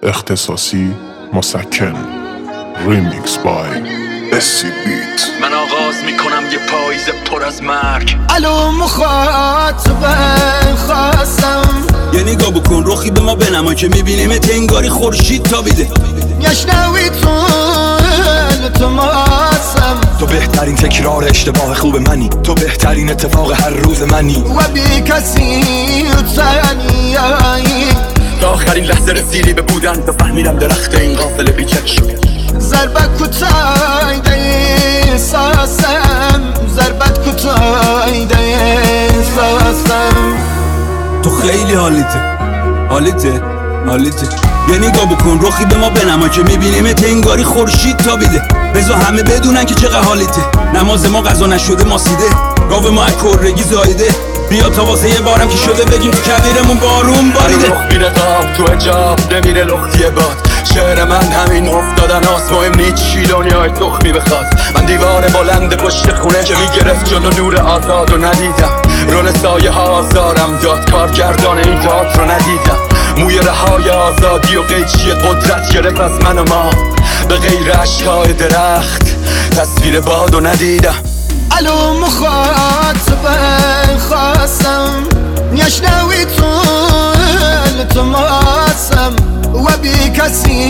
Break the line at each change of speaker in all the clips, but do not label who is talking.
اختصاصی مسکن. ریمیکس بای اسی بیت.
من آغاز میکنم یه پاییز پر از مرگ.
الو مخاطبه خواستم
یه نگاه بکن رخی به ما بنما که میبینیم تنگاری خورشید تابیده.
یشنوی تو ماسم،
تو بهترین تکرار اشتباه خوب منی، تو بهترین اتفاق هر روز منی
و بی کسی تنیایی.
تا آخرین لحظه رسیدی به بودن، تا فهمیدم درخت این قافله بیچک شد.
ضربت کتایده احساسم، ضربت کتایده احساسم.
تو خیلی حالیته یه نگاه بکن رخی به ما بنما که میبینیم تنگاری خورشید تابیده. بذار همه بدونن که چقدر حالیته. نماز ما قضا نشده ماسیده، گاو ما کرگی زایده. بیا تا واسه یه بارم که شده بگیم تو کبیرمون بارون باریده.
رخ میره قاب تو اجاب نمیره لختی باد. شعر من همین افتادن هاست، مهم نیست چی دنیای تخمی بخواد. من دیوار بلند پشت خونه که میگرفت جلو نور آزاد رو ندیدم. رول سایه ها آزارم داد، کارگردان این تئاتر رو ندیدم. موی رهای آزادی و قیچی قدرت گرفت از من و ما، به غیر اشکای درخت تصویر باد رو ندیدم.
الو مخاطبه خواستم یشنوی تو ماسم و بی کسی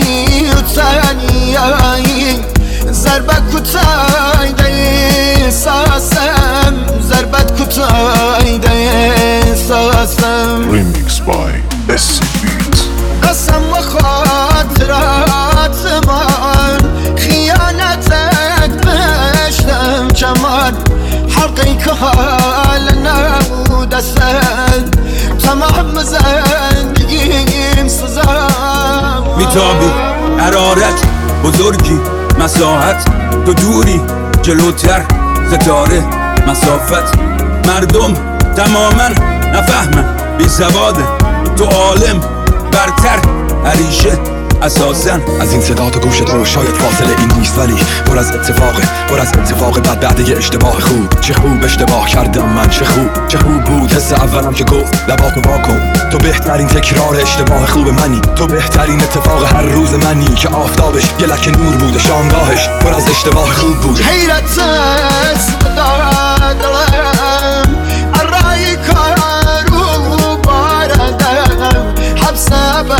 تنیایی. ضربت کتایده احساسم، ضربت کتایده احساسم.
ریمیکس بای اسی بیت.
قسم و خاطرات من، خیانتت بشتم کمان. حلقی که حال نبود اصلا، تمام زندگیم سزا.
میتابی حرارت بزرگی مساحت، تو دوری جلوتر ستاره مسافت. مردم تماما نفهمن بی سواده، تو عالم برتر عریشه اساساً.
از این صدا تو گوشت رو شاید فاصله این نیست، ولی پر از اتفاق بعد یه اشتباه خوب. چه خوب اشتباه کردم من، چه خوب بود حس اولم که گفت لباتو واکن. تو بهترین تکرار اشتباه خوب منی، تو بهترین اتفاق هر روز منی که آفتابش یه لکه نور بوده، شامگاهش پر از اشتباه خوب بود.
حیرت است دارم الرای کارو باردم، حبس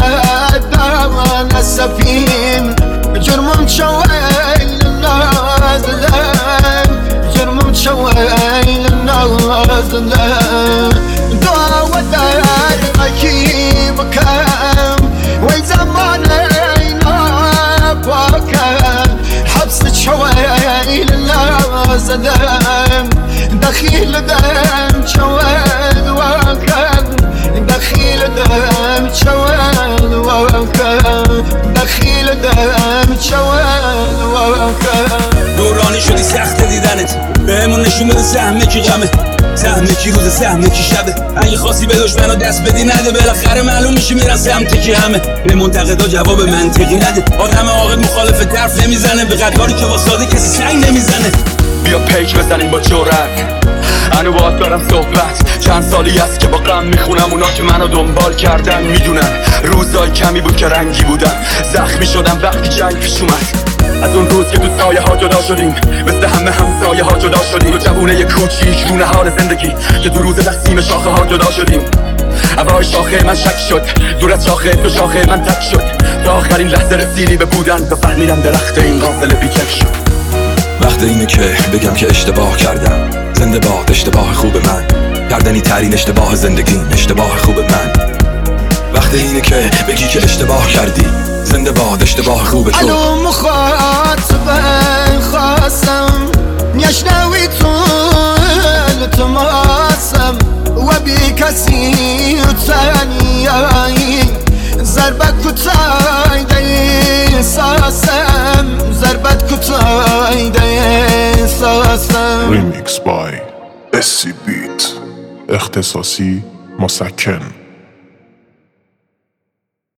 بدم نسفیم. جرمم شویل نازلم، جرمم شویل نازلم. دعوة دار مكي بكم وين زمانينا بكم. حبس شويل نازلم، دخيل دم شويل وكم. دخيل دم شويل وكم، دخيل دم شويل وكم.
دورانی شدی سخت دیدنت، بهمون نشون بده سهمه کی غمه، سهمه کی روز، سهمه کی شبه. اگه خواستی به دشمنا دست بدی نده، بالاخره معلوم میشه میرن سمت کی همه. به منتقدا جواب منطقی نده، آدم عاقل مخالف طرف نمیزنه، به قطاری که واساده کسی سنگ نمیزنه.
بیا پیک بزنیم با جرأت، انو باید دارم صحبت. چند سالی است که با غم میخونم، اونا که منو دنبال کردن میدونن. روزای کمی بود که رنگی بودم، زخمی شدم وقتی جنگ پیش اومد. از اون روز که تو سایه ها جدا شدیم، مثل همه همسایه ها جدا شدیم. تو جوونه کوچیک رو نهار زندگی که تو روز تقسیم شاخه ها جدا شدیم. هوای شاخه من شک شد، دور از شاخه تو شاخه من تک شد. تا آخرین لحظه رسیدی به بودن، تا فهمیدم درخت این قافله بیچک شد.
وقت اینه که بگم که اشتباه کردم، زنده باد اشتباه خوب من. کردنی ترین اشتباه زندگی، اشتباه خوب من. وقت اینه که بگی که اشتباه کردی، زنده باد اشتباه خوب تو.
الو مخاطبه خواستم یشنوی تو ماسم و بی کسی تنیایی. ضربت کتایده احساسم، ضربت کتایده احساسم.
ریمیکس بای اسی بیت. اختصاصی مسکن.